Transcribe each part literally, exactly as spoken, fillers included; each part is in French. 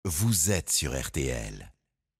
vous êtes sur R T L.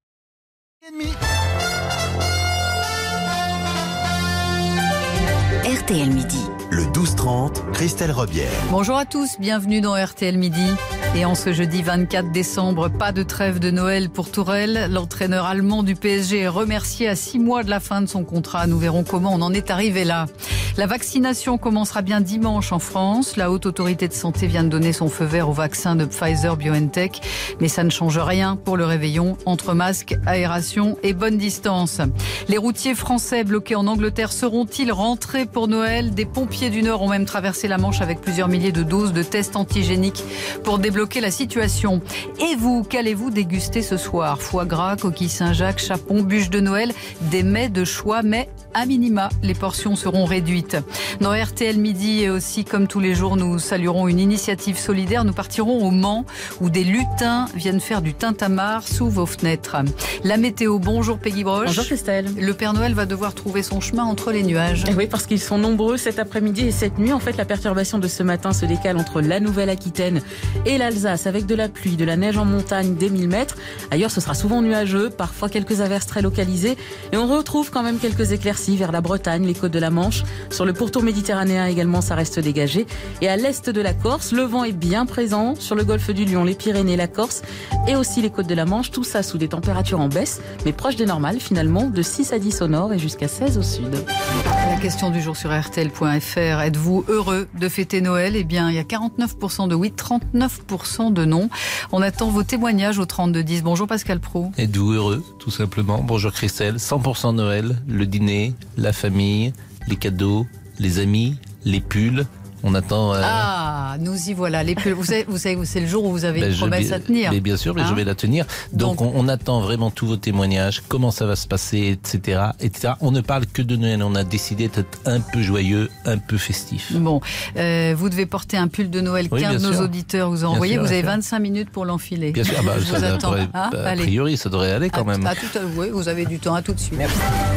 R T L Midi. Le douze trente, Christelle Robière. Bonjour à tous, bienvenue dans R T L Midi. Et en ce jeudi vingt-quatre décembre, pas de trêve de Noël pour Tourelle. L'entraîneur allemand du P S G est remercié à six mois de la fin de son contrat. Nous verrons comment on en est arrivé là. La vaccination commencera bien dimanche en France. La Haute Autorité de Santé vient de donner son feu vert au vaccin de Pfizer-BioNTech. Mais ça ne change rien pour le réveillon entre masques, aération et bonne distance. Les routiers français bloqués en Angleterre seront-ils rentrés pour Noël? Des pompiers du Nord ont même traversé la Manche avec plusieurs milliers de doses de tests antigéniques pour débloquer la situation. Et vous, qu'allez-vous déguster ce soir? Foie gras, coquille Saint-Jacques, chapon, bûche de Noël, des mets de choix, mais à minima, les portions seront réduites. Dans R T L Midi et aussi, comme tous les jours, nous saluerons une initiative solidaire. Nous partirons au Mans où des lutins viennent faire du tintamarre sous vos fenêtres. La météo, bonjour Peggy Broche. Bonjour Christelle. Le Père Noël va devoir trouver son chemin entre les nuages. Oui, parce qu'ils sont nombreux cet après-midi et cette nuit. En fait, la perturbation de ce matin se décale entre la Nouvelle-Aquitaine et l'Alsace avec de la pluie, de la neige en montagne des mille mètres. Ailleurs, ce sera souvent nuageux, parfois quelques averses très localisées. Et on retrouve quand même quelques éclaircies vers la Bretagne, les côtes de la Manche. Sur le pourtour méditerranéen également, ça reste dégagé. Et à l'est de la Corse, le vent est bien présent sur le golfe du Lion, les Pyrénées, la Corse et aussi les côtes de la Manche. Tout ça sous des températures en baisse, mais proches des normales finalement, de six à dix au nord et jusqu'à seize au sud. La question du jour sur R T L point F R. Êtes-vous heureux de fêter Noël? Eh bien, il y a quarante-neuf pour cent de oui, trente-neuf pour cent de non. On attend vos témoignages au trente-deux dix. Bonjour Pascal Praud. Êtes-vous heureux, tout simplement? Bonjour Christelle. cent pour cent Noël, le dîner, la famille, les cadeaux, les amis, les pulls. On attend... Euh... Ah, nous y voilà, les pulls. Vous savez, vous savez, c'est le jour où vous avez ben une promesse je, à tenir. Mais bien sûr, mais hein je vais la tenir. Donc, Donc on, on attend vraiment tous vos témoignages, comment ça va se passer, et cetera, et cetera. On ne parle que de Noël. On a décidé d'être un peu joyeux, un peu festif. Bon, euh, vous devez porter un pull de Noël qu'un oui, de nos sûr. auditeurs vous a envoyé. Sûr, vous avez vingt-cinq minutes pour l'enfiler. Bien sûr, ah bah, je ça vous attends. Devrait, hein a priori, ça devrait aller quand à, même. À tout, oui, vous avez du temps, à tout de suite. Merci.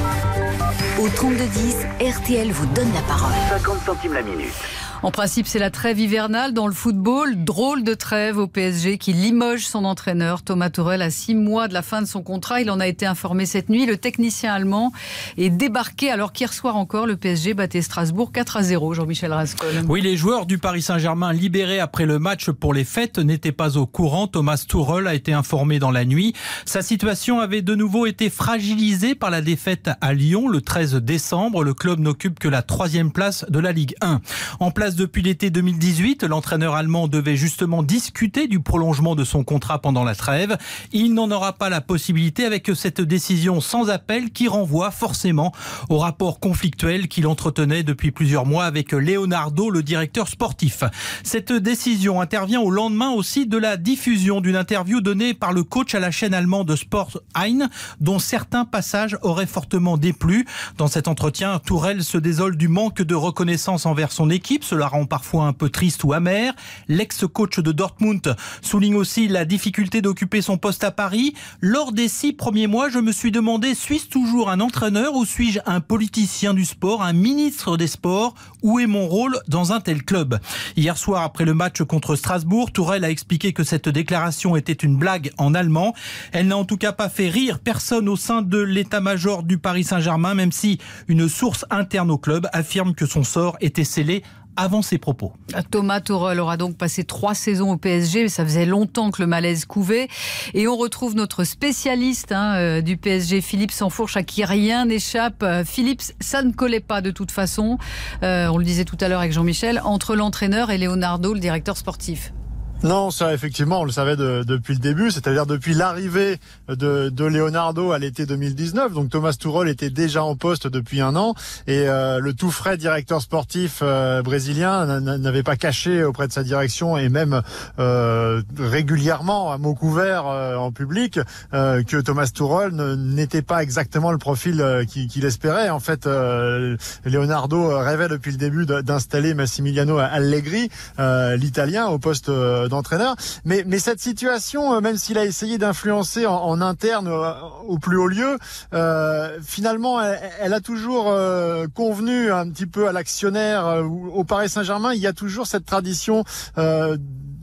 Au trente-deux dix, R T L vous donne la parole. cinquante centimes la minute. En principe, c'est la trêve hivernale dans le football. Drôle de trêve au P S G qui limoge son entraîneur. Thomas Tuchel à six mois de la fin de son contrat. Il en a été informé cette nuit. Le technicien allemand est débarqué alors qu'hier soir encore, le P S G battait Strasbourg quatre à zéro. Jean-Michel Rascol. Oui, les joueurs du Paris Saint-Germain libérés après le match pour les fêtes n'étaient pas au courant. Thomas Tuchel a été informé dans la nuit. Sa situation avait de nouveau été fragilisée par la défaite à Lyon le treize décembre. Le club n'occupe que la troisième place de la Ligue un. En place depuis l'été deux mille dix-huit, l'entraîneur allemand devait justement discuter du prolongement de son contrat pendant la trêve. Il n'en aura pas la possibilité avec cette décision sans appel qui renvoie forcément au rapport conflictuel qu'il entretenait depuis plusieurs mois avec Leonardo, le directeur sportif. Cette décision intervient au lendemain aussi de la diffusion d'une interview donnée par le coach à la chaîne allemande Sport eins, dont certains passages auraient fortement déplu. Dans cet entretien, Tuchel se désole du manque de reconnaissance envers son équipe. Cela rend parfois un peu triste ou amer. L'ex-coach de Dortmund souligne aussi la difficulté d'occuper son poste à Paris. Lors des six premiers mois, je me suis demandé, suis-je toujours un entraîneur ou suis-je un politicien du sport, un ministre des sports? Où est mon rôle dans un tel club? Hier soir, après le match contre Strasbourg, Tuchel a expliqué que cette déclaration était une blague en allemand. Elle n'a en tout cas pas fait rire personne au sein de l'état-major du Paris Saint-Germain, même si une source interne au club affirme que son sort était scellé avant ses propos. Thomas Tuchel aura donc passé trois saisons au P S G, mais ça faisait longtemps que le malaise couvait. Et on retrouve notre spécialiste hein, euh, du P S G, Philippe Sansfourche, à qui rien n'échappe. Euh, Philippe, ça ne collait pas de toute façon, euh, on le disait tout à l'heure avec Jean-Michel, entre l'entraîneur et Leonardo, le directeur sportif. Non, ça effectivement, on le savait de, depuis le début, c'est-à-dire depuis l'arrivée de, de Leonardo à l'été deux mille dix-neuf. Donc Thomas Tuchel était déjà en poste depuis un an et euh, le tout frais directeur sportif euh, brésilien n'avait pas caché auprès de sa direction et même euh, régulièrement à mots couverts euh, en public euh, que Thomas Tuchel n'était pas exactement le profil euh, qu'il espérait. En fait, euh, Leonardo rêvait depuis le début d'installer Massimiliano Allegri, euh, l'Italien, au poste euh, d'entraîneur. Mais, mais cette situation, même s'il a essayé d'influencer en, en interne euh, au plus haut lieu, euh, finalement, elle, elle a toujours euh, convenu un petit peu à l'actionnaire. Euh, au Paris Saint-Germain, il y a toujours cette tradition euh,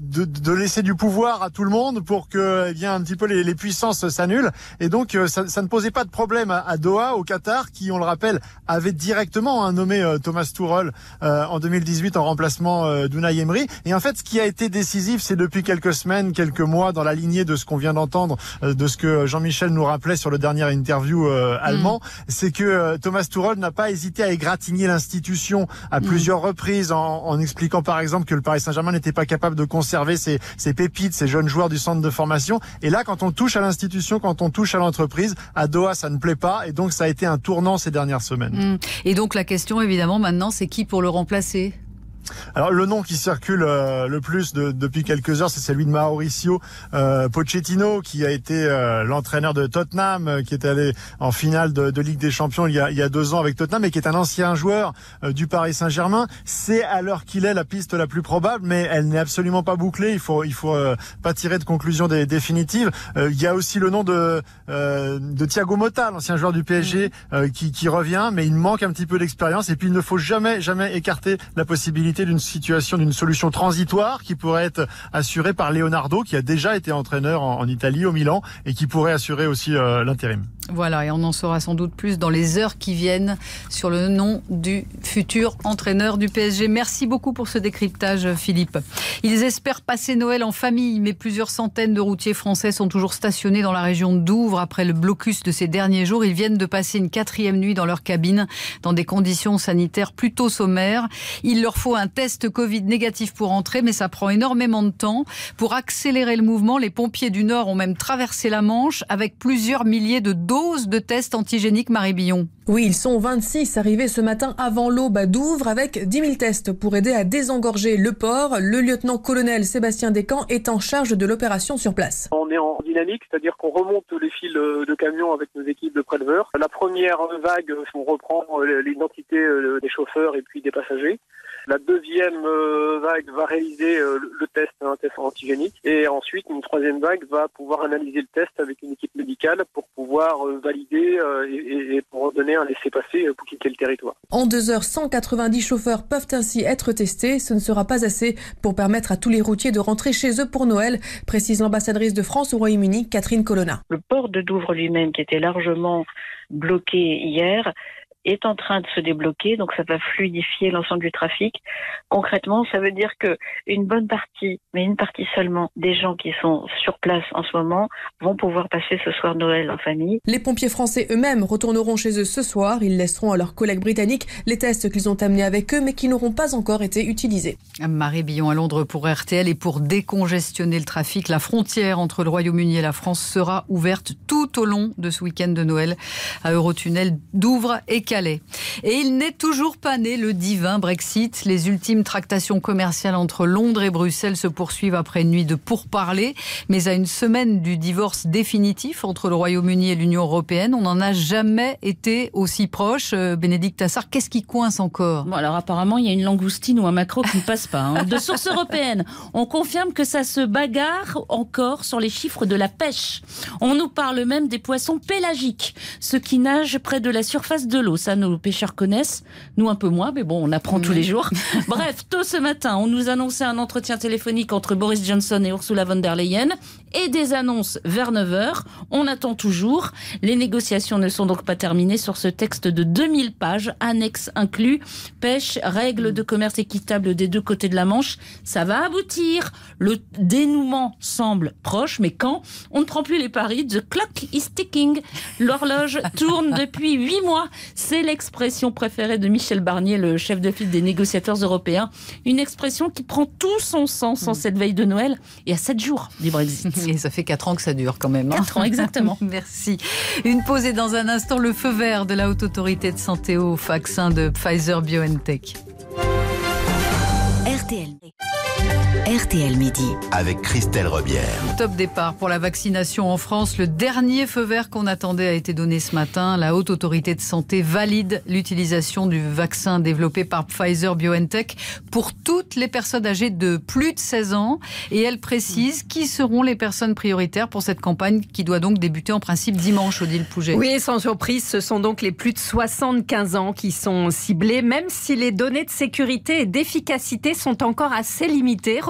de, de laisser du pouvoir à tout le monde pour que eh bien un petit peu les, les puissances s'annulent. Et donc euh, ça, ça ne posait pas de problème à, à Doha, au Qatar, qui, on le rappelle, avait directement hein, nommé euh, Thomas Tuchel euh, en deux mille dix-huit en remplacement euh, d'Unai Emery. Et en fait, ce qui a été décisif, c'est depuis quelques semaines, quelques mois, dans la lignée de ce qu'on vient d'entendre, euh, de ce que Jean-Michel nous rappelait sur le dernier interview euh, allemand, mmh. c'est que euh, Thomas Tuchel n'a pas hésité à égratigner l'institution à mmh. plusieurs reprises en, en expliquant par exemple que le Paris Saint-Germain n'était pas capable de conserver ses, ses pépites, ses jeunes joueurs du centre de formation. Et là, quand on touche à l'institution, quand on touche à l'entreprise, à Doha, ça ne plaît pas. Et donc, ça a été un tournant ces dernières semaines. Mmh. Et donc, la question, évidemment, maintenant, c'est qui pour le remplacer ? Alors le nom qui circule euh, le plus de, depuis quelques heures, c'est celui de Mauricio euh, Pochettino, qui a été euh, l'entraîneur de Tottenham, euh, qui est allé en finale de, de Ligue des Champions il y a, il y a deux ans avec Tottenham, et qui est un ancien joueur euh, du Paris Saint-Germain. C'est à l'heure qu'il est la piste la plus probable, mais elle n'est absolument pas bouclée. Il faut, il faut euh, pas tirer de conclusion des, définitive. Euh, il y a aussi le nom de, euh, de Thiago Motta, l'ancien joueur du P S G, euh, qui, qui revient, mais il manque un petit peu d'expérience. Et puis il ne faut jamais, jamais écarter la possibilité d'une situation, d'une solution transitoire qui pourrait être assurée par Leonardo, qui a déjà été entraîneur en, en Italie, au Milan, et qui pourrait assurer aussi euh, l'intérim. Voilà, et on en saura sans doute plus dans les heures qui viennent sur le nom du futur entraîneur du P S G. Merci beaucoup pour ce décryptage, Philippe. Ils espèrent passer Noël en famille, mais plusieurs centaines de routiers français sont toujours stationnés dans la région de Douvres après le blocus de ces derniers jours. Ils viennent de passer une quatrième nuit dans leur cabine dans des conditions sanitaires plutôt sommaires. Il leur faut un test Covid négatif pour entrer, mais ça prend énormément de temps. Pour accélérer le mouvement, les pompiers du Nord ont même traversé la Manche avec plusieurs milliers de doses de tests antigéniques. Marie Billon. Oui, ils sont vingt-six arrivés ce matin avant l'aube à Douvres avec dix mille tests pour aider à désengorger le port. Le lieutenant-colonel Sébastien Descamps est en charge de l'opération sur place. On est en dynamique, c'est-à-dire qu'on remonte les fils de camions avec nos équipes de préleveurs. La première vague, on reprend l'identité des chauffeurs et puis des passagers. La deuxième vague va réaliser le test, un test antigénique. Et ensuite, une troisième vague va pouvoir analyser le test avec une équipe médicale pour pouvoir valider et pour donner un laissez-passer pour quitter le territoire. En deux heures, cent quatre-vingt-dix chauffeurs peuvent ainsi être testés. Ce ne sera pas assez pour permettre à tous les routiers de rentrer chez eux pour Noël, précise l'ambassadrice de France au Royaume-Uni, Catherine Colonna. Le port de Douvres lui-même, qui était largement bloqué hier, est en train de se débloquer, donc ça va fluidifier l'ensemble du trafic. Concrètement, ça veut dire que une bonne partie, mais une partie seulement, des gens qui sont sur place en ce moment vont pouvoir passer ce soir Noël en famille. Les pompiers français eux-mêmes retourneront chez eux ce soir. Ils laisseront à leurs collègues britanniques les tests qu'ils ont amenés avec eux, mais qui n'auront pas encore été utilisés. Marie Billon à Londres pour R T L. Et pour décongestionner le trafic, la frontière entre le Royaume-Uni et la France sera ouverte tout au long de ce week-end de Noël à Eurotunnel, Douvres et Calais. Et il n'est toujours pas né le divin Brexit. Les ultimes tractations commerciales entre Londres et Bruxelles se poursuivent après une nuit de pourparlers. Mais à une semaine du divorce définitif entre le Royaume-Uni et l'Union européenne, on n'en a jamais été aussi proche. Euh, Bénédicte Tassard, qu'est-ce qui coince encore ? Bon, alors apparemment, il y a une langoustine ou un maquereau qui ne passe pas. Hein. De sources européennes, on confirme que ça se bagarre encore sur les chiffres de la pêche. On nous parle même des poissons pélagiques, ceux qui nagent près de la surface de l'eau. Ça, nos pêcheurs connaissent, nous un peu moins, mais bon, on apprend mmh. tous les jours. Bref, tôt ce matin, on nous annonçait un entretien téléphonique entre Boris Johnson et Ursula von der Leyen et des annonces vers neuf heures. On attend toujours. Les négociations ne sont donc pas terminées sur ce texte de deux mille pages, annexes inclus, pêche, règles de commerce équitable des deux côtés de la Manche. Ça va aboutir. Le dénouement semble proche, mais quand ? On ne prend plus les paris. The clock is ticking. L'horloge tourne depuis huit mois. C'est l'expression préférée de Michel Barnier, le chef de file des négociateurs européens. Une expression qui prend tout son sens en cette veille de Noël et à sept jours du Brexit. Et ça fait quatre ans que ça dure quand même. Hein. quatre ans, exactement. Merci. Une pause et dans un instant, le feu vert de la Haute Autorité de Santé au vaccin de Pfizer-BioNTech. R T L. R T L Midi. Avec Christelle Rebière. Top départ pour la vaccination en France. Le dernier feu vert qu'on attendait a été donné ce matin. La Haute Autorité de Santé valide l'utilisation du vaccin développé par Pfizer-BioNTech pour toutes les personnes âgées de plus de seize ans. Et elle précise qui seront les personnes prioritaires pour cette campagne qui doit donc débuter en principe dimanche, Odile Pouget. Oui, sans surprise, ce sont donc les plus de soixante-quinze ans qui sont ciblés, même si les données de sécurité et d'efficacité sont encore assez limitées,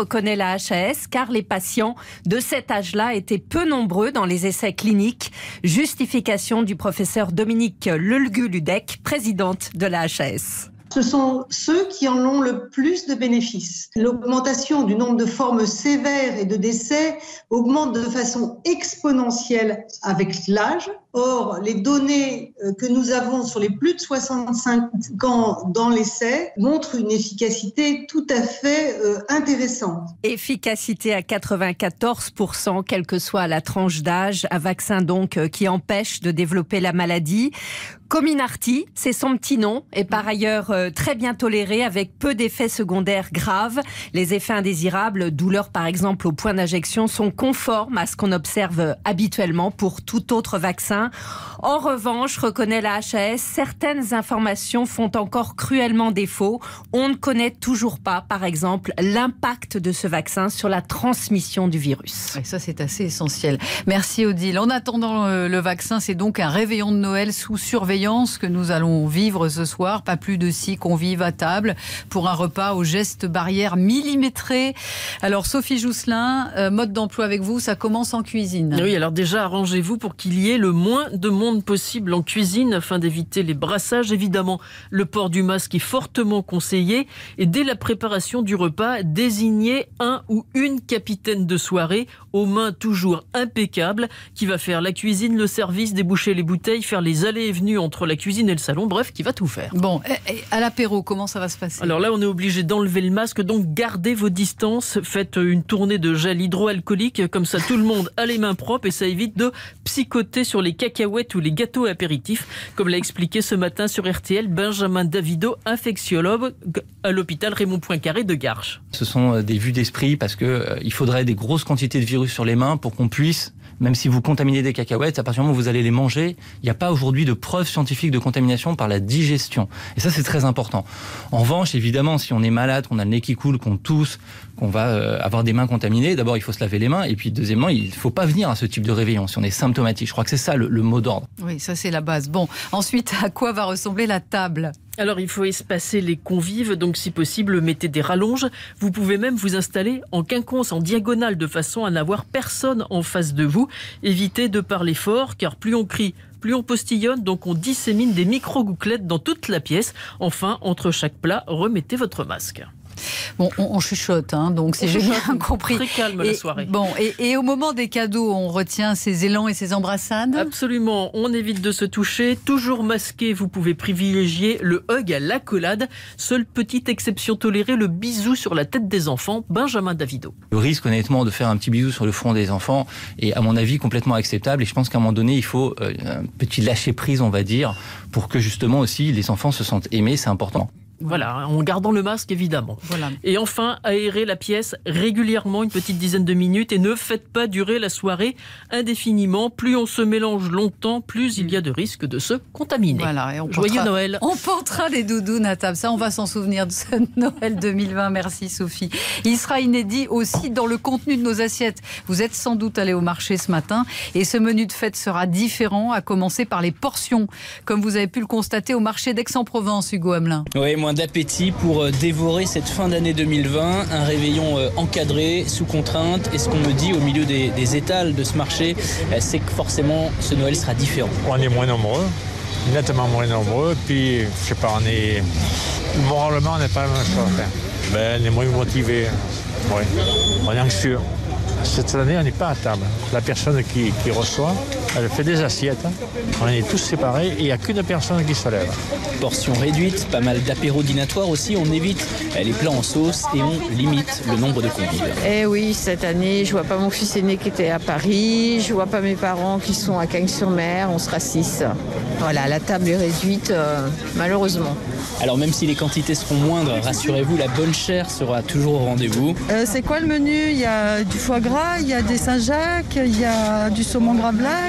reconnaît la H A S car les patients de cet âge-là étaient peu nombreux dans les essais cliniques. Justification du professeur Dominique Lelgu-Ludec, présidente de la H A S. Ce sont ceux qui en ont le plus de bénéfices. L'augmentation du nombre de formes sévères et de décès augmente de façon exponentielle avec l'âge. Or, les données que nous avons sur les plus de soixante-cinq ans dans l'essai montrent une efficacité tout à fait euh, intéressante. Efficacité à quatre-vingt-quatorze pour cent, quelle que soit la tranche d'âge. Un vaccin donc qui empêche de développer la maladie. Comirnaty, c'est son petit nom, est par ailleurs très bien toléré avec peu d'effets secondaires graves. Les effets indésirables, douleurs par exemple au point d'injection, sont conformes à ce qu'on observe habituellement pour tout autre vaccin. En revanche, reconnaît la H A S, certaines informations font encore cruellement défaut. On ne connaît toujours pas, par exemple, l'impact de ce vaccin sur la transmission du virus. Et ça, c'est assez essentiel. Merci Odile. En attendant le vaccin, c'est donc un réveillon de Noël sous surveillance que nous allons vivre ce soir. Pas plus de six convives à table pour un repas aux gestes barrières millimétrés. Alors Sophie Jousselin, euh, mode d'emploi avec vous, ça commence en cuisine. Oui, alors déjà arrangez-vous pour qu'il y ait le moins de monde possible en cuisine afin d'éviter les brassages. Évidemment, le port du masque est fortement conseillé et dès la préparation du repas, désignez un ou une capitaine de soirée aux mains toujours impeccables qui va faire la cuisine, le service, déboucher les bouteilles, faire les allées et venues entre la cuisine et le salon, bref, qui va tout faire. Bon, et, et à l'apéro, comment ça va se passer ? Alors là, on est obligé d'enlever le masque, donc gardez vos distances, faites une tournée de gel hydroalcoolique, comme ça tout le monde a les mains propres et ça évite de psychoter sur les cacahuètes ou les gâteaux apéritifs, comme l'a expliqué ce matin sur R T L Benjamin Davido, infectiologue à l'hôpital Raymond Poincaré de Garches. Ce sont des vues d'esprit parce que euh, il faudrait des grosses quantités de virus sur les mains pour qu'on puisse, même si vous contaminez des cacahuètes, à partir du moment où vous allez les manger, il n'y a pas aujourd'hui de preuve scientifique de contamination par la digestion. Et ça, c'est très important. En revanche, évidemment, si on est malade, qu'on a le nez qui coule, qu'on tousse, qu'on va euh, avoir des mains contaminées, d'abord, il faut se laver les mains. Et puis, deuxièmement, il ne faut pas venir à ce type de réveillon si on est symptomatique. Je crois que c'est ça le, le mot d'ordre. Oui, ça, c'est la base. Bon, ensuite, à quoi va ressembler la table ? Alors, il faut espacer les convives, donc si possible, mettez des rallonges. Vous pouvez même vous installer en quinconce, en diagonale, de façon à n'avoir personne en face de vous. Évitez de parler fort, car plus on crie, plus on postillonne, donc on dissémine des micro-gouttelettes dans toute la pièce. Enfin, entre chaque plat, remettez votre masque. Bon, on, on chuchote, hein, donc si j'ai bien compris. Très calme et, la soirée. Bon, et, et au moment des cadeaux, on retient ses élans et ses embrassades ? Absolument, on évite de se toucher. Toujours masqué, vous pouvez privilégier le hug à l'accolade. Seule petite exception tolérée, le bisou sur la tête des enfants. Benjamin Davido. Le risque, honnêtement, de faire un petit bisou sur le front des enfants est, à mon avis, complètement acceptable. Et je pense qu'à un moment donné, il faut euh, un petit lâcher-prise, on va dire, pour que justement aussi les enfants se sentent aimés. C'est important. Voilà, en gardant le masque évidemment. Voilà. Et enfin, aérez la pièce régulièrement, une petite dizaine de minutes, et ne faites pas durer la soirée indéfiniment. Plus on se mélange longtemps, plus il y a de risques de se contaminer. Voilà, et on Joyeux portera, Noël. On portera les doudounes à table. Ça, on va s'en souvenir de ce Noël deux mille vingt. Merci Sophie. Il sera inédit aussi dans le contenu de nos assiettes. Vous êtes sans doute allé au marché ce matin et ce menu de fête sera différent, à commencer par les portions, comme vous avez pu le constater au marché d'Aix-en-Provence, Hugo Hamelin. Oui, moins d'appétit pour dévorer cette fin d'année deux mille vingt, un réveillon encadré, sous contrainte. Et ce qu'on me dit au milieu des, des étals de ce marché, c'est que forcément ce Noël sera différent. On est moins nombreux, nettement moins nombreux, puis je sais pas, on est moralement on n'est pas la même chose. Ben, on est moins motivés, oui. On est anxieux. Cette année, on n'est pas à table. La personne qui, qui reçoit, elle fait des assiettes. On est tous séparés et il n'y a qu'une personne qui se lève. Portion réduite, pas mal d'apéros dînatoires aussi. On évite les plats en sauce et on limite le nombre de convives. Eh oui, cette année, je vois pas mon fils aîné qui était à Paris. Je vois pas mes parents qui sont à Cagnes-sur-Mer. On sera six. Voilà, la table est réduite, euh, malheureusement. Alors même si les quantités seront moindres, rassurez-vous, la bonne chair sera toujours au rendez-vous. Euh, c'est quoi le menu ? Il y a du foie gras, il y a des Saint-Jacques, il y a du saumon gravlax,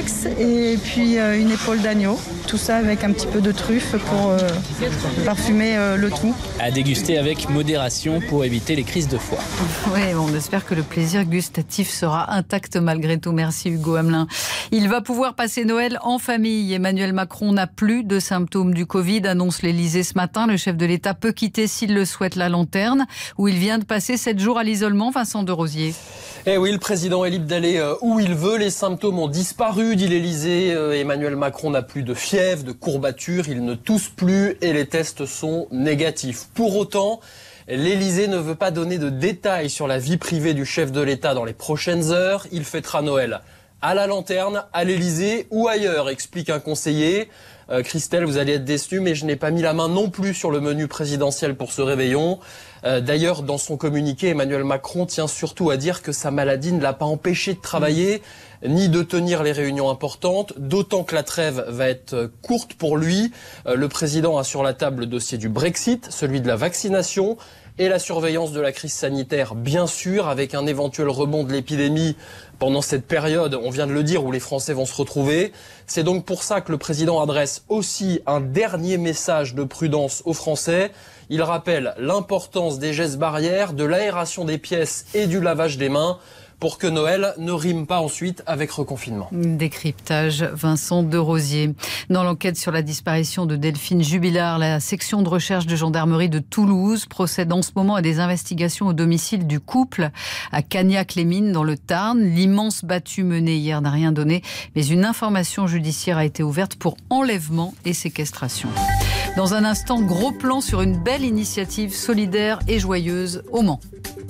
mix et puis euh, une épaule d'agneau. Tout ça avec un petit peu de truffe pour euh, parfumer euh, le tout. À déguster avec modération pour éviter les crises de foie. Oui, on espère que le plaisir gustatif sera intact malgré tout. Merci Hugo Hamelin. Il va pouvoir passer Noël en famille. Emmanuel Macron n'a plus de symptômes du Covid, annonce l'Élysée ce matin. Le chef de l'État peut quitter s'il le souhaite la lanterne, où il vient de passer sept jours à l'isolement. Vincent de Rosier. Eh oui, le président est libre d'aller où il veut. Les symptômes ont disparu, dit l'Élysée. Emmanuel Macron n'a plus de fièvre, de courbatures, il ne tousse plus et les tests sont négatifs. Pour autant, l'Élysée ne veut pas donner de détails sur la vie privée du chef de l'État dans les prochaines heures. Il fêtera Noël à la lanterne, à l'Élysée ou ailleurs, explique un conseiller. Euh, Christelle, vous allez être déçue, mais je n'ai pas mis la main non plus sur le menu présidentiel pour ce réveillon. Euh, d'ailleurs, dans son communiqué, Emmanuel Macron tient surtout à dire que sa maladie ne l'a pas empêché de travailler, mmh. ni de tenir les réunions importantes, d'autant que la trêve va être courte pour lui. Euh, le président a sur la table le dossier du Brexit, celui de la vaccination et la surveillance de la crise sanitaire, bien sûr, avec un éventuel rebond de l'épidémie pendant cette période, on vient de le dire, où les Français vont se retrouver. C'est donc pour ça que le président adresse aussi un dernier message de prudence aux Français. Il rappelle l'importance des gestes barrières, de l'aération des pièces et du lavage des mains, pour que Noël ne rime pas ensuite avec reconfinement. Décryptage, Vincent de Rosier. Dans l'enquête sur la disparition de Delphine Jubilard, la section de recherche de gendarmerie de Toulouse procède en ce moment à des investigations au domicile du couple à Cagnac-les-Mines dans le Tarn. L'immense battue menée hier n'a rien donné, mais une information judiciaire a été ouverte pour enlèvement et séquestration. Dans un instant, gros plan sur une belle initiative solidaire et joyeuse au Mans.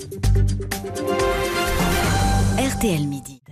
R T L Midi.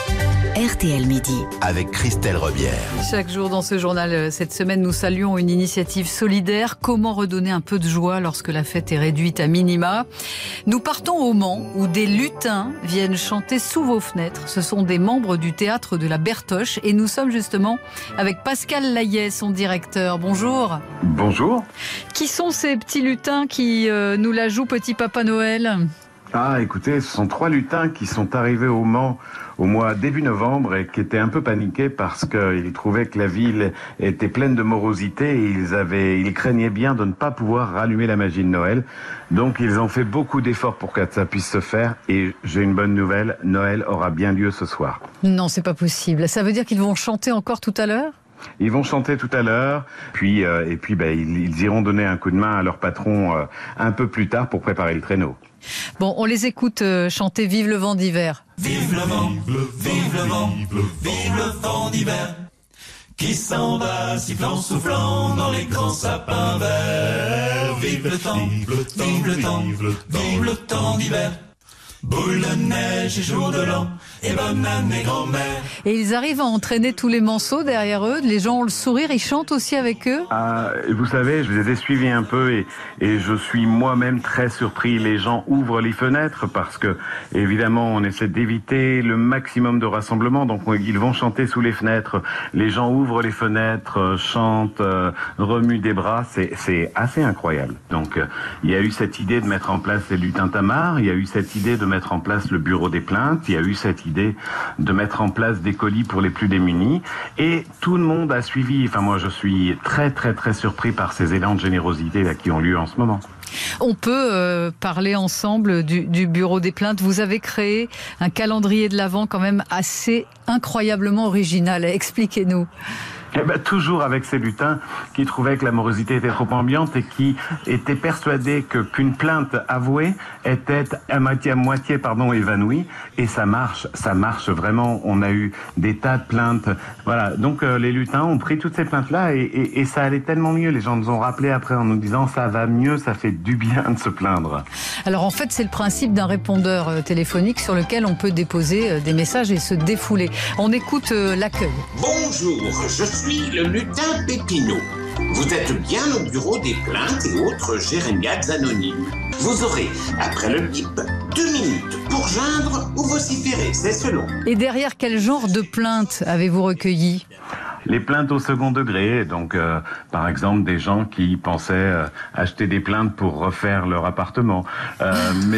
R T L Midi. Avec Christelle Rebière. Chaque jour dans ce journal, cette semaine, nous saluons une initiative solidaire. Comment redonner un peu de joie lorsque la fête est réduite à minima? Nous partons au Mans, où des lutins viennent chanter sous vos fenêtres. Ce sont des membres du théâtre de la Bertoche. Et nous sommes justement avec Pascal Layet, son directeur. Bonjour. Bonjour. Qui sont ces petits lutins qui euh, nous la jouent Petit Papa Noël? Ah, écoutez, ce sont trois lutins qui sont arrivés au Mans au mois début novembre et qui étaient un peu paniqués parce qu'ils trouvaient que la ville était pleine de morosité et ils avaient, ils craignaient bien de ne pas pouvoir rallumer la magie de Noël. Donc ils ont fait beaucoup d'efforts pour que ça puisse se faire et j'ai une bonne nouvelle, Noël aura bien lieu ce soir. Non, c'est pas possible. Ça veut dire qu'ils vont chanter encore tout à l'heure ? Ils vont chanter tout à l'heure, puis euh, et puis ben, ils, ils iront donner un coup de main à leur patron euh, un peu plus tard pour préparer le traîneau. Bon, on les écoute euh, chanter Vive le vent d'hiver. Vive le vent, vive le vent, vive le vent d'hiver, qui s'en va sifflant, soufflant dans les grands sapins verts. Vive le temps, vive le temps, vive le temps d'hiver. Boule de neige et jour de l'an, et bonne année grand-mère. Et ils arrivent à entraîner tous les manceaux derrière eux, les gens ont le sourire, ils chantent aussi avec eux. Ah, vous savez, je les ai suivis un peu et, et je suis moi-même très surpris. Les gens ouvrent les fenêtres parce que, évidemment, on essaie d'éviter le maximum de rassemblement, donc ils vont chanter sous les fenêtres. Les gens ouvrent les fenêtres, chantent, remuent des bras, c'est, c'est assez incroyable. Donc, il y a eu cette idée de mettre en place les lutins tamars, il y a eu cette idée de mettre en place le bureau des plaintes, il y a eu cette idée de mettre en place des colis pour les plus démunis et tout le monde a suivi. Enfin, moi, je suis très, très, très surpris par ces élans de générosité là, qui ont lieu en ce moment. On peut euh, parler ensemble du, du bureau des plaintes. Vous avez créé un calendrier de l'Avent quand même assez incroyablement original. Expliquez-nous. Eh ben, toujours avec ces lutins qui trouvaient que la morosité était trop ambiante et qui étaient persuadés que qu'une plainte avouée était à moitié, à moitié pardon, évanouie. Et ça marche, ça marche vraiment. On a eu des tas de plaintes. Voilà. Donc euh, les lutins ont pris toutes ces plaintes-là et, et, et ça allait tellement mieux. Les gens nous ont rappelé après en nous disant ça va mieux, ça fait du bien de se plaindre. Alors en fait, c'est le principe d'un répondeur euh, téléphonique sur lequel on peut déposer euh, des messages et se défouler. On écoute euh, l'accueil. Bonjour, je suis le lutin Pépineau. Vous êtes bien au bureau des plaintes et autres jérémiades anonymes. Vous aurez, après le bip, deux minutes pour geindre ou vociférer, c'est selon. Et derrière, quel genre de plaintes avez-vous recueilli ? Les plaintes au second degré, donc euh, par exemple des gens qui pensaient euh, acheter des plaintes pour refaire leur appartement. Euh, mais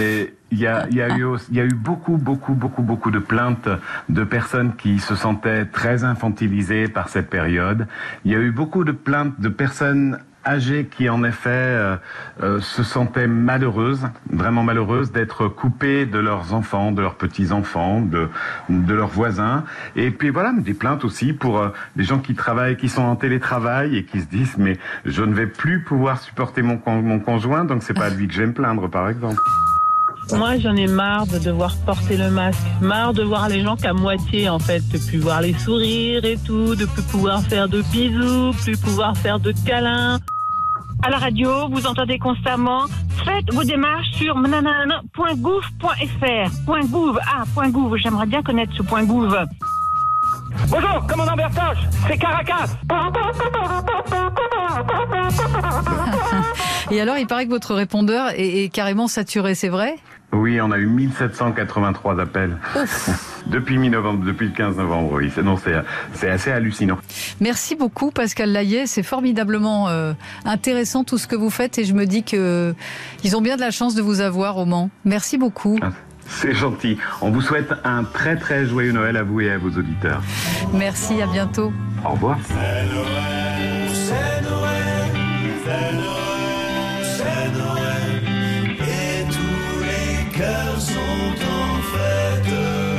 Il y a, il y a eu, il y a eu beaucoup, beaucoup, beaucoup, beaucoup de plaintes de personnes qui se sentaient très infantilisées par cette période. Il y a eu beaucoup de plaintes de personnes âgées qui, en effet, euh, euh, se sentaient malheureuses, vraiment malheureuses, d'être coupées de leurs enfants, de leurs petits-enfants, de, de leurs voisins. Et puis voilà, des plaintes aussi pour euh, des gens qui travaillent, qui sont en télétravail et qui se disent « mais je ne vais plus pouvoir supporter mon, con, mon conjoint, donc c'est pas à lui que je vais me plaindre, par exemple ». Moi, j'en ai marre de devoir porter le masque, marre de voir les gens qu'à moitié, en fait, de plus voir les sourires et tout, de plus pouvoir faire de bisous, plus pouvoir faire de câlins. À la radio, vous entendez constamment « Faites vos démarches sur nanana point gouv point fr ». Point .gouv, ah, point .gouv, j'aimerais bien connaître ce point .gouv. Bonjour, commandant Bertoche, c'est Caracas. Et alors, il paraît que votre répondeur est, est carrément saturé, c'est vrai ? Oui, on a eu mille sept cent quatre-vingt-trois appels. Depuis mi-novembre, depuis le quinze novembre, oui. C'est, non, c'est, c'est assez hallucinant. Merci beaucoup, Pascal Layet. C'est formidablement euh, intéressant tout ce que vous faites et je me dis que ils ont bien de la chance de vous avoir au Mans. Merci beaucoup. Ah, c'est gentil. On vous souhaite un très très joyeux Noël à vous et à vos auditeurs. Merci, à bientôt. Au revoir. C'est Noël, c'est Noël, c'est Noël, c'est Noël, et tous les cœurs sont en fête.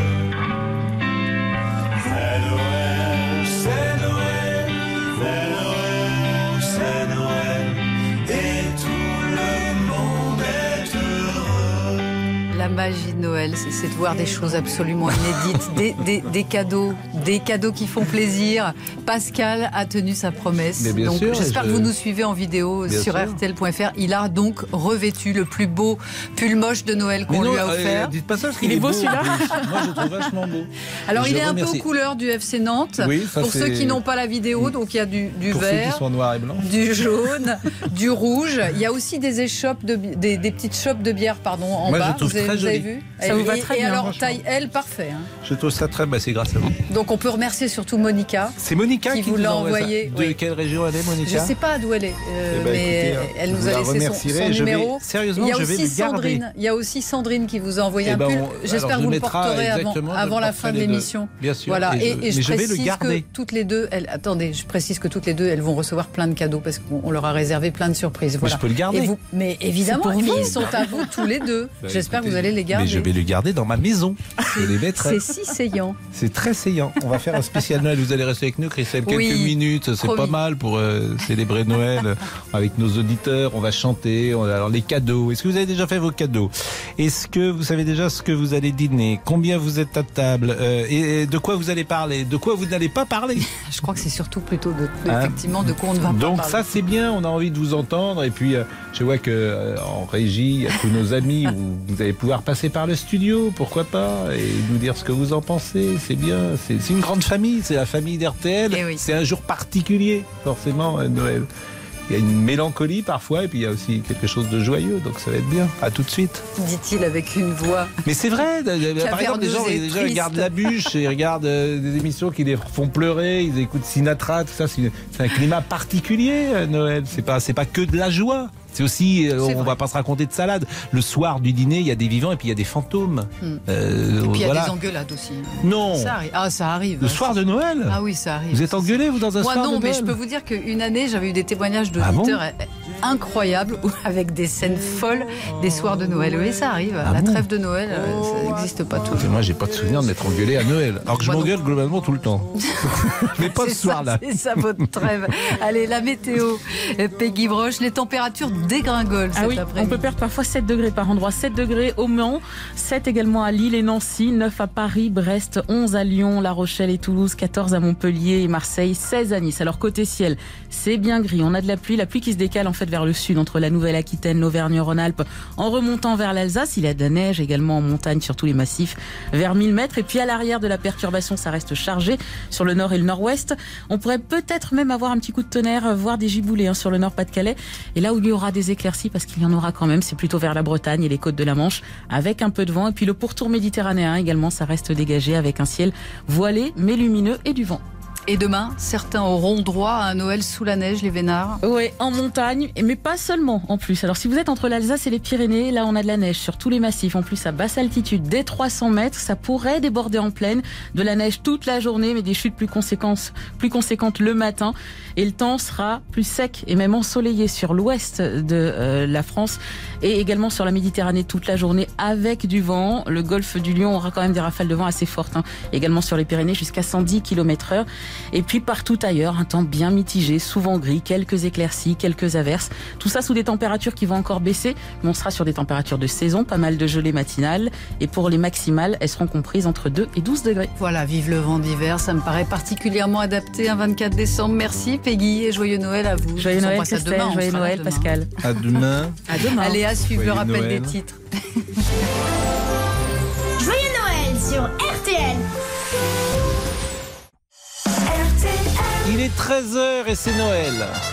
C'est Noël, c'est Noël, c'est Noël, c'est Noël, et tout le monde est heureux. La magie de Noël, c'est, c'est de voir des choses absolument inédites, des, des, des cadeaux, des cadeaux qui font plaisir. Pascal a tenu sa promesse. Mais bien donc, sûr, j'espère je... que vous nous suivez en vidéo bien sur sûr. R T L point F R. Il a donc revêtu le plus beau pull moche de Noël qu'on non, lui a offert. Euh, dites pas ça parce il qu'il est est beau, beau celui-là. Moi, je le trouve vachement beau. Alors, je il est un remercie. peu aux couleurs du F C Nantes. Oui, ça, pour c'est... ceux qui n'ont pas la vidéo, donc il y a du, du pour vert, ceux qui sont noirs et blancs. du jaune, du rouge. Il y a aussi des échoppes, de, bi- des, des petites chopes de bière, pardon, en Moi, je bas. trouve Vous avez, très vous avez joli. vu ? Ça et, vous va et- très et bien, alors, franchement. taille L, parfait. Hein. Je trouve ça très, bah, c'est grâce à vous. Donc on peut remercier surtout Monica. C'est Monica qui, qui vous nous l'a envoie envoyé. ça. De oui. quelle région elle est, Monica? Je ne sais pas d'où elle est, euh, Eh ben, mais écoutez, hein, elle je nous vous a la laissé son, remercierai. son Je vais- numéro. sérieusement, il y a je vais aussi le garder. Sandrine. Il y a aussi Sandrine qui vous a envoyé Eh un ben, pull. on- J'espère alors, que je vous le mettrai porterez avant, exactement, je avant le la porterai fin de les deux. l'émission. Bien sûr. Voilà. Et je- Et, et mais je je vais le précise que garder. toutes les deux, elles, attendez, je précise que toutes les deux, elles vont recevoir plein de cadeaux parce qu'on on leur a réservé plein de surprises. Mais Voilà. je peux le garder. Et vous, mais évidemment, C'est pour mais vous. ils sont à vous tous les deux. Bah, J'espère écoutez, que vous allez les garder. Mais je vais le garder dans ma maison. Je les mettrai. C'est si saillant. C'est très saillant. On va faire un spécial Noël. Vous allez rester avec nous, Christelle, quelques Oui, minutes. C'est promis. pas mal pour euh, célébrer Noël euh, avec nos auditeurs. On va chanter. On a, alors les cadeaux. Est-ce que vous avez déjà fait vos cadeaux? Est-ce que vous savez déjà ce que vous allez dîner? Combien vous êtes à table? euh, Et de quoi vous allez parler? De quoi vous n'allez pas parler? Je crois que c'est surtout plutôt de, de- Hein effectivement de quoi on ne va pas Donc parler. ça c'est bien, on a envie de vous entendre et puis euh, je vois que euh, en régie, il y a tous nos amis, vous, vous allez pouvoir passer par le studio, pourquoi pas, et nous dire ce que vous en pensez, c'est bien, c'est, c'est une grande famille, c'est la famille d'R T L, Eh oui. c'est un jour particulier forcément euh, Noël. Il y a une mélancolie parfois et puis il y a aussi quelque chose de joyeux, donc ça va être bien. À tout de suite. Dit-il avec une voix. Mais c'est vrai, par exemple, les gens, Caverneuse et les gens triste. regardent La Bûche et regardent euh, des émissions qui les font pleurer, ils écoutent Sinatra, tout ça, c'est, une- c'est un climat particulier, euh, Noël. C'est pas, c'est pas que de la joie. C'est aussi, euh, C'est on vrai. va pas se raconter de salade. Le soir du dîner, il y a des vivants et puis il y a des fantômes. Hmm. Euh, Et puis il y a voilà. des engueulades aussi. Non. Ça arrive. Ah, ça arrive. Le soir de Noël. Ah oui, ça arrive. Vous êtes engueulé, vous, dans un Moi soir non, de mais Noël je peux vous dire qu'une année, j'avais eu des témoignages Ah bon d'auditeurs euh, incroyables où- avec des scènes folles des soirs de Noël. Oui, ça arrive. Ah La bon trêve de Noël, euh, ça n'existe pas toujours. Moi, j'ai pas de souvenir de m'être engueulé à Noël. Alors que je Moi non. m'engueule globalement tout le temps. Mais pas C'est ce soir-là. ça, C'est ça votre trêve. Allez, la météo. Euh, Peggy Broche, les températures dégringolent Ah cet oui, on après-midi. peut perdre parfois sept degrés par endroit. sept degrés au Mans, sept également à Lille et Nancy, neuf à Paris, Brest, onze à Lyon, La Rochelle et Toulouse, quatorze à Montpellier et Marseille, seize à Nice. Alors côté ciel, c'est bien gris. On a de la pluie, la pluie qui se décale en fait vers le sud, entre la Nouvelle-Aquitaine, l'Auvergne-Rhône-Alpes, en remontant vers l'Alsace. Il y a de la neige également en montagne sur tous les massifs, vers mille mètres. Et puis à l'arrière de la perturbation, ça reste chargé sur le nord et le nord-ouest. On pourrait peut-être même avoir un petit coup de tonnerre, voire des giboulées hein, sur le Nord-Pas-de-Calais. Et là où il y aura des éclaircies, parce qu'il y en aura quand même, c'est plutôt vers la Bretagne et les côtes de la Manche, avec un peu de vent. Et puis le pourtour méditerranéen également, ça reste dégagé avec un ciel voilé mais lumineux et du vent. Et demain, certains auront droit à un Noël sous la neige, les vénards. Oui, en montagne, mais pas seulement en plus. Alors si vous êtes entre l'Alsace et les Pyrénées, là on a de la neige sur tous les massifs. En plus à basse altitude, dès trois cents mètres, ça pourrait déborder en plaine. De la neige toute la journée, mais des chutes plus conséquentes, plus conséquentes le matin. Et le temps sera plus sec et même ensoleillé sur l'ouest de euh, la France et également sur la Méditerranée toute la journée avec du vent. Le golfe du Lion aura quand même des rafales de vent assez fortes. Hein. Également sur les Pyrénées jusqu'à cent dix kilomètres heure. Et puis partout ailleurs, un temps bien mitigé, souvent gris, quelques éclaircies, quelques averses. Tout ça sous des températures qui vont encore baisser, mais on sera sur des températures de saison, pas mal de gelée matinale. Et pour les maximales, elles seront comprises entre deux et douze degrés. Voilà, vive le vent d'hiver, ça me paraît particulièrement adapté un vingt-quatre décembre. Merci Peggy et joyeux Noël à vous. Joyeux Noël Christelle, demain, joyeux Noël demain. Pascal. À demain. À demain. Allez, à suivre le rappel Noël. des titres. Joyeux Noël sur R T L. Il est treize heures et c'est Noël.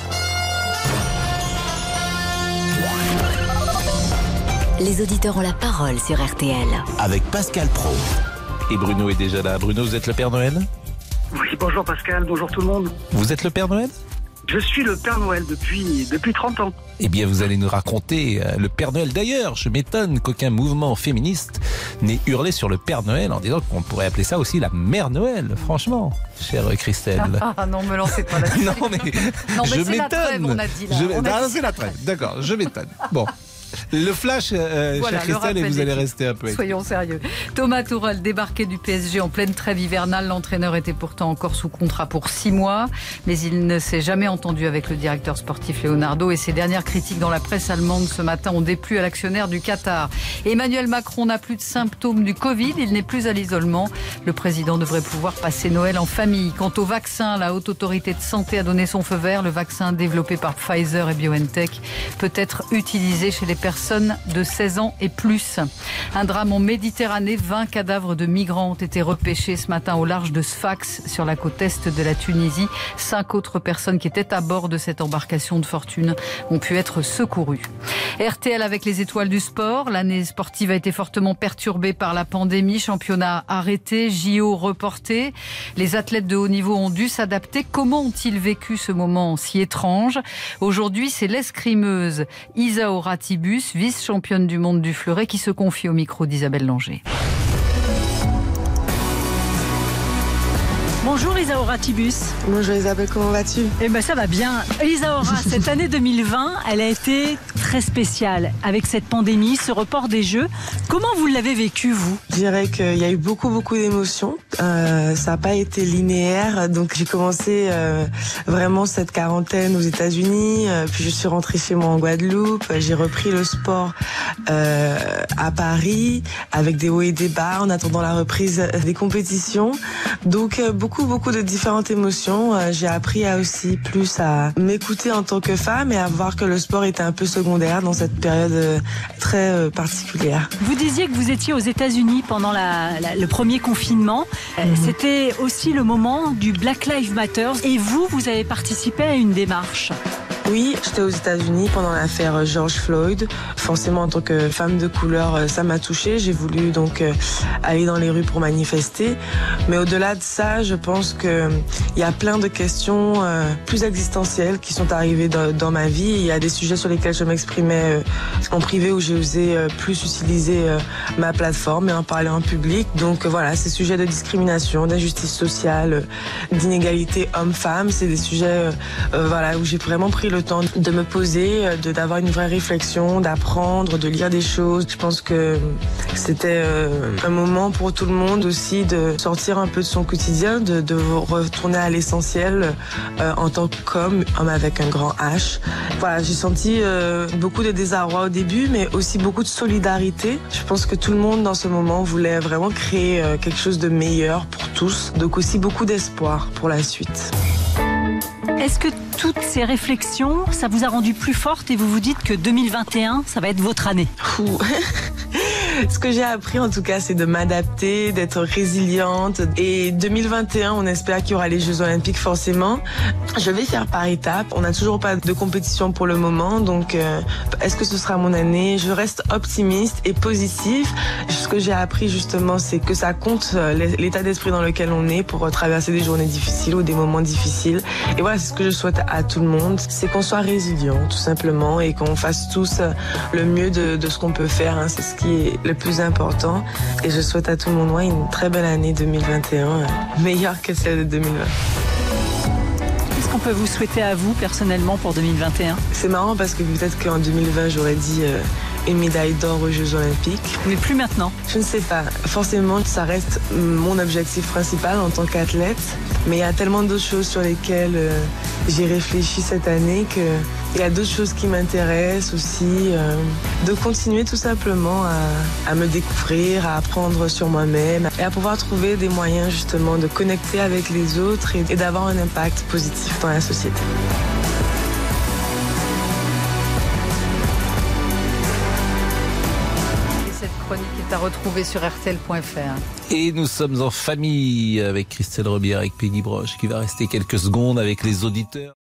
Les auditeurs ont la parole sur R T L. Avec Pascal Pro. Et Bruno est déjà là. Bruno, vous êtes le Père Noël ? Oui, bonjour Pascal, bonjour tout le monde. Vous êtes le Père Noël ? Je suis le Père Noël depuis, depuis trente ans. Eh bien, vous allez nous raconter euh, le Père Noël. D'ailleurs, je m'étonne qu'aucun mouvement féministe n'ait hurlé sur le Père Noël en disant qu'on pourrait appeler ça aussi la Mère Noël. Franchement, chère Christelle. Ah non, me lancez pas là-dessus. non, mais, non, mais je c'est la trêve, m'étonne. on a dit là. Je... On a Ah, dit... c'est la trêve. D'accord, je m'étonne. Bon. Le flash, euh, voilà, chère Christelle, et vous allez rester un peu. Soyons sérieux. Thomas Tuchel débarqué du P S G en pleine trêve hivernale. L'entraîneur était pourtant encore sous contrat pour six mois, mais il ne s'est jamais entendu avec le directeur sportif Leonardo et ses dernières critiques dans la presse allemande ce matin ont déplu à l'actionnaire du Qatar. Emmanuel Macron n'a plus de symptômes du Covid, il n'est plus à l'isolement. Le président devrait pouvoir passer Noël en famille. Quant au vaccin, la Haute Autorité de Santé a donné son feu vert. Le vaccin développé par Pfizer et BioNTech peut être utilisé chez les personnes de seize ans et plus. Un drame en Méditerranée, vingt cadavres de migrants ont été repêchés ce matin au large de Sfax sur la côte est de la Tunisie. Cinq autres personnes qui étaient à bord de cette embarcation de fortune ont pu être secourues. R T L avec les étoiles du sport. L'année sportive a été fortement perturbée par la pandémie. Championnat arrêté, J O reporté. Les athlètes de haut niveau ont dû s'adapter. Comment ont-ils vécu ce moment si étrange ? Aujourd'hui, c'est l'escrimeuse Isaura Ratibus, vice-championne du monde du fleuret, qui se confie au micro d'Isabelle Langer. Bonjour Isaura Tibus. Bonjour Isabelle, comment vas-tu? Eh ben ça va bien. Isaura, cette année deux mille vingt, elle a été très spéciale avec cette pandémie, ce report des Jeux. Comment vous l'avez vécu, vous? Je dirais qu'il y a eu beaucoup, beaucoup d'émotions. Euh, ça n'a pas été linéaire. Donc j'ai commencé euh, vraiment cette quarantaine aux États-Unis. Euh, puis je suis rentrée chez moi en Guadeloupe. J'ai repris le sport euh, à Paris avec des hauts et des bas en attendant la reprise des compétitions. Donc euh, beaucoup beaucoup de différentes émotions. Euh, j'ai appris à aussi plus à m'écouter en tant que femme et à voir que le sport était un peu secondaire dans cette période euh, très euh, particulière. Vous disiez que vous étiez aux États-Unis pendant la, la, le premier confinement. Euh, mmh. C'était aussi le moment du Black Lives Matter. Et vous, vous avez participé à une démarche. Oui, j'étais aux États-Unis pendant l'affaire George Floyd. Forcément, en tant que femme de couleur, ça m'a touchée. J'ai voulu donc aller dans les rues pour manifester. Mais au-delà de ça, je pense que il y a plein de questions plus existentielles qui sont arrivées dans, dans ma vie. Il y a des sujets sur lesquels je m'exprimais en privé où j'ai osé plus utiliser ma plateforme et en parler en public. Donc voilà, ces sujets de discrimination, d'injustice sociale, d'inégalité homme-femme, c'est des sujets euh, voilà où j'ai vraiment pris le le temps de me poser, de d'avoir une vraie réflexion, d'apprendre, de lire des choses. Je pense que c'était euh, un moment pour tout le monde aussi de sortir un peu de son quotidien, de, de retourner à l'essentiel euh, en tant qu'homme, homme avec un grand H. Voilà, j'ai senti euh, beaucoup de désarroi au début, mais aussi beaucoup de solidarité. Je pense que tout le monde dans ce moment voulait vraiment créer euh, quelque chose de meilleur pour tous, donc aussi beaucoup d'espoir pour la suite. Est-ce que toutes ces réflexions, ça vous a rendu plus forte et vous vous dites que deux mille vingt et un, ça va être votre année? Ce que j'ai appris en tout cas, c'est de m'adapter, d'être résiliente. Et deux mille vingt et un, on espère qu'il y aura les Jeux Olympiques forcément. Je vais faire par étapes. On n'a toujours pas de compétition pour le moment, donc euh, est-ce que ce sera mon année? Je reste optimiste et positive. Ce que j'ai appris justement, c'est que ça compte l'état d'esprit dans lequel on est pour traverser des journées difficiles ou des moments difficiles. Et voilà, c'est ce que je souhaite à tout le monde, c'est qu'on soit résilient tout simplement et qu'on fasse tous le mieux de, de ce qu'on peut faire. Hein. C'est ce qui est le plus important. Et je souhaite à tout le monde ouais, une très belle année deux mille vingt et un, meilleure que celle de deux mille vingt. Qu'est-ce qu'on peut vous souhaiter à vous personnellement pour deux mille vingt et un? C'est marrant parce que peut-être qu'en deux mille vingt, j'aurais dit euh, une médaille d'or aux Jeux Olympiques. Mais plus maintenant? Je ne sais pas. Forcément, ça reste mon objectif principal en tant qu'athlète. Mais il y a tellement d'autres choses sur lesquelles euh, j'ai réfléchi cette année qu'il y a d'autres choses qui m'intéressent aussi. Euh, de continuer tout simplement à, à me découvrir, à apprendre sur moi-même et à pouvoir trouver des moyens justement de connecter avec les autres et, et d'avoir un impact positif dans la société. Chronique est à retrouver sur R T L point F R. Et nous sommes en famille avec Christelle Robillard, avec Peggy Broche qui va rester quelques secondes avec les auditeurs.